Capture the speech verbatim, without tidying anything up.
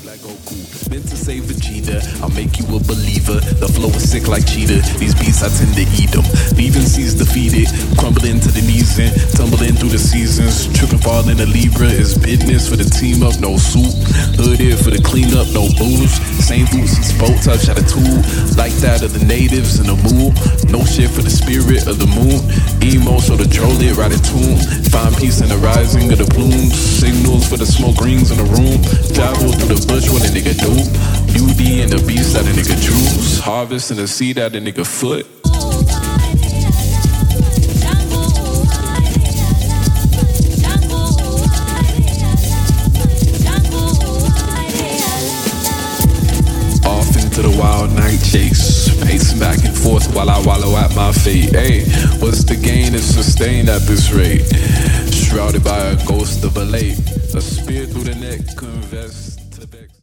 Like Goku, meant to save Vegeta. I'll make you a believer. The flow is sick like cheetah. These beats I tend to eat them. Leaving seas defeated, crumbling to the knees and tumbling through the seasons. Tripping, falling a Libra is business for the team up. No suit, hooded for the cleanup. No booze, same boots and spoke touch attitude like that of the natives in the mood. No shit for the spirit of the moon. Emo so the troll it right at tune. Find peace in the rising of the plumes. Signals for the smoke rings in the room. Travel through the bush, what a nigga do. Beauty and the beast that a nigga choose. Harvest and the seed that a nigga foot. Off into the wild night chase, pacing back and forth while I wallow at my fate. Hey, what's the gain is sustained at this rate? Shrouded by a ghost of a lake, a spear through the neck, convest.